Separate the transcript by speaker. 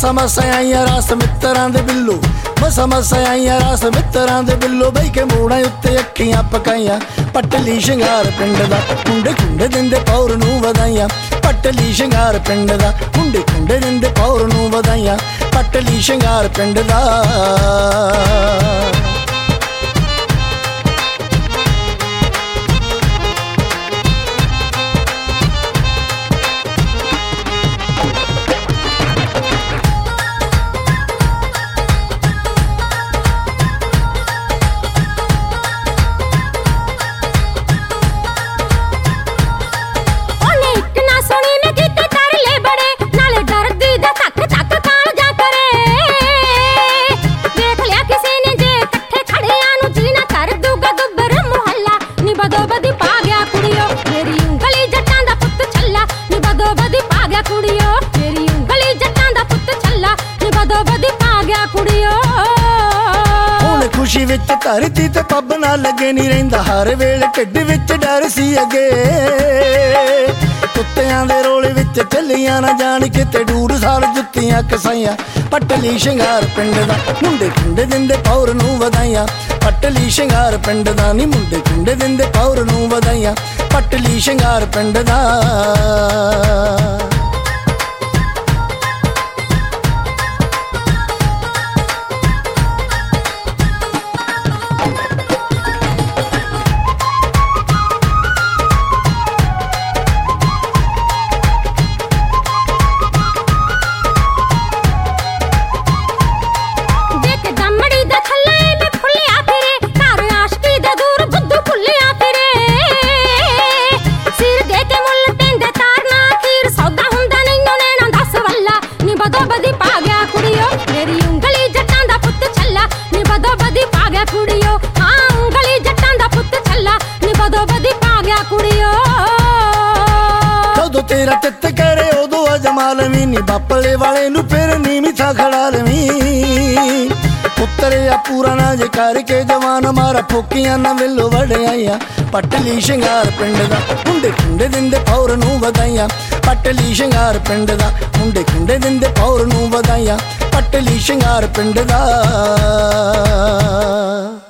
Speaker 1: ਮਸਾ ਮਸਾ ਆਈਆਂ ਰਾਸ ਮਿੱਤਰਾਂ ਦੇ ਬਿੱਲੋ, ਮਸਾ ਮਸਾ ਆਈਆਂ ਰਾਸ ਮਿੱਤਰਾਂ ਦੇ ਬਿੱਲੋ, ਬਈ ਕੇ ਮੋੜਾਂ ਉੱਤੇ ਅੱਖੀਆਂ ਪਕਾਈਆਂ। ਪਟਲੀ ਸ਼ਿੰਗਾਰ ਪਿੰਡ ਦਾ ਕੁੰਡੇ ਕੁੰਡੇ ਦਿੰਦੇ ਪੌਰ ਨੂੰ ਵਧਾਈਆਂ। ਪਟਲੀ ਸ਼ਿੰਗਾਰ ਪਿੰਡ ਦਾ ਕੁੰਡੇ ਕੁੰਡੇ ਦਿੰਦੇ ਪੌਰ ਨੂੰ ਵਧਾਈਆਂ। ਪਟਲੀ ਸ਼ਿੰਗਾਰ ਪਿੰਡ ਦਾ। ਖੁਸ਼ੀ ਵਿੱਚ ਧਰਤੀ ਤੇ ਪੱਬ ਨਾ ਲੱਗੇ ਨਹੀਂ ਰਹਿੰਦਾ, ਹਰ ਵੇਲੇ ਢਿੱਡ ਵਿੱਚ ਡਰ ਸੀ ਅੱਗੇ। ਕੁੱਤਿਆਂ ਦੇ ਰੋਲੇ ਵਿੱਚ ਚੱਲੀਆਂ ਨਾ ਜਾਣ ਕਿਤੇ ਡੂਰ ਸਾਲ ਜੁੱਤੀਆਂ ਕਸਾਈਆਂ। ਪਟਲੀ ਸ਼ਿੰਗਾਰ ਪਿੰਡ ਦਾ ਮੁੰਡੇ ਕੁੰਡੇ ਦਿੰਦੇ ਪੌਰ ਨੂੰ ਵਧਾਈਆਂ। ਪਟਲੀ ਸ਼ਿੰਗਾਰ ਪਿੰਡ ਦਾ ਨੀ ਮੁੰਡੇ ਕੁੰਡੇ ਦਿੰਦੇ ਪੌਰ ਨੂੰ ਵਧਾਈਆਂ। ਪਟਲੀ ਸ਼ਿੰਗਾਰ ਪਿੰਡ ਦਾ। ਤੇਰਾ ਚਿੱਤ ਕਰੇ ਉਦੋਂ ਅਜਮਾ ਲਵੀਂ ਨੀ, ਬਾਪਲੇ ਵਾਲੇ ਨੂੰ ਫਿਰ ਨੀਵੀਂ ਥਾਂ ਖੜਾ ਲਵੀਂ। ਪੁੱਤਰਿਆ ਪੂਰਾ ਨਾ ਜੇ ਕਰਕੇ ਜਵਾਨ ਮਾਰਾ ਫੋਕੀਆਂ ਨਾ ਵੇਲੋ ਵੜਿਆਈਆਂ। ਪਟਲੀ ਸ਼ਿੰਗਾਰ ਪਿੰਡ ਦਾ ਮੁੰਡੇ ਕੁੰਡੇ ਦਿੰਦੇ ਪੌਰ ਨੂੰ ਵਧਾਈਆਂ। ਪਟਲੀ ਸ਼ਿੰਗਾਰ ਪਿੰਡ ਦਾ ਮੁੰਡੇ ਕੁੰਡੇ ਦਿੰਦੇ ਪੌਰ ਨੂੰ ਵਧਾਈਆਂ। ਪਟਲੀ ਸ਼ਿੰਗਾਰ ਪਿੰਡ ਦਾ।